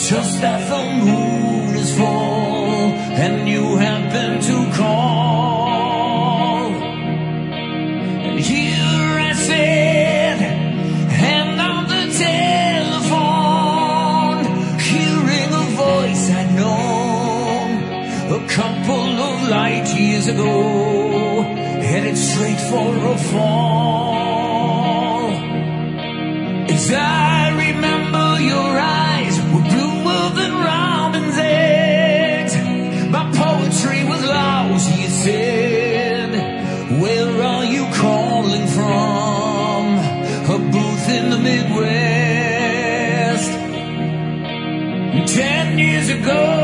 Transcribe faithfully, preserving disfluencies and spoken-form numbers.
just as the moon is full and you happen to call. And here I sit, hand on the telephone, hearing a voice I'd known a couple of light years ago, headed straight for a fall. As I remember, your eyes were bluer than robin's eggs. My poetry was lousy, you said. Where are you calling from? A booth in the Midwest. Ten years ago,